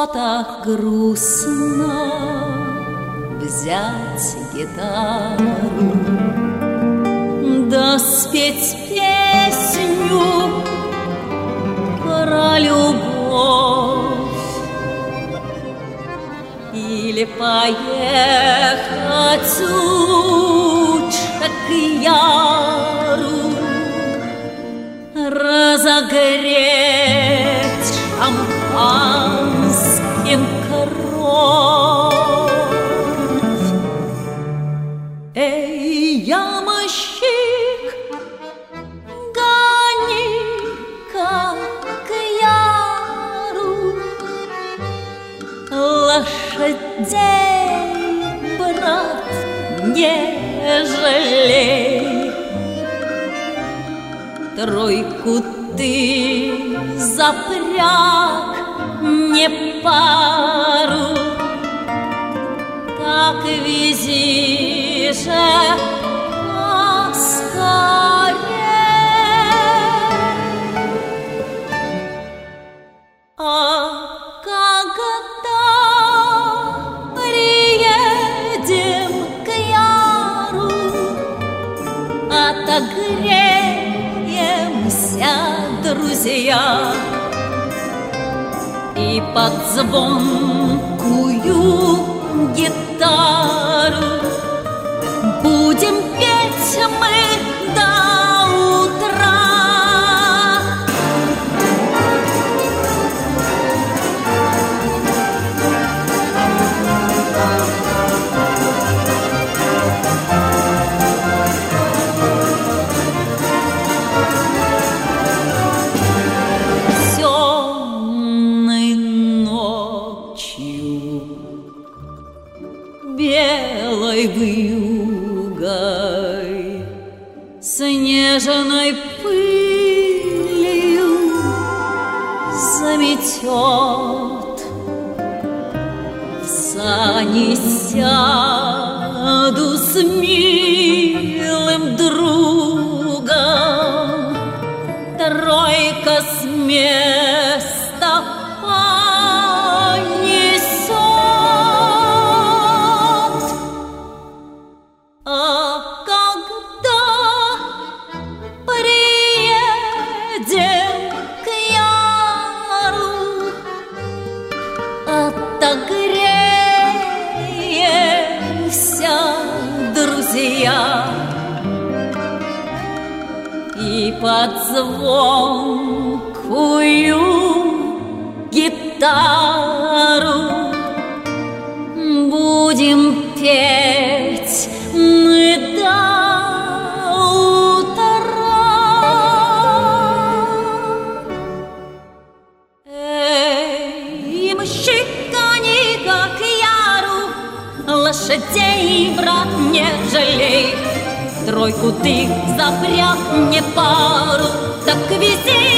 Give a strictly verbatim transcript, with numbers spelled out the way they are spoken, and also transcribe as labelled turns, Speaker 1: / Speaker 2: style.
Speaker 1: так грустно взять гитару, да спеть песню про любовь, или поехать лучше к Яру, разогреть шампанским кровь. Эй, ямщик, гони-ка к Яру лошадей, брат, не жалей. Тройку ты запряг, не пару, так вези же поскорей. А когда приедем к Яру, отогреемся, друзья, и под звонкую гитару будем петь мы до утра. Белой вьюгой, снежной пылью заметет. В сани сяду с милым другом, тройка с места понесет. А когда приедем к Яру, отогреемся, друзья, и под звонкую гитару будем петь мы до утра. Эй, ямщик, гони-ка к Яру лошадей, брат, не жалей. Тройку ты запряг, не пару, так вези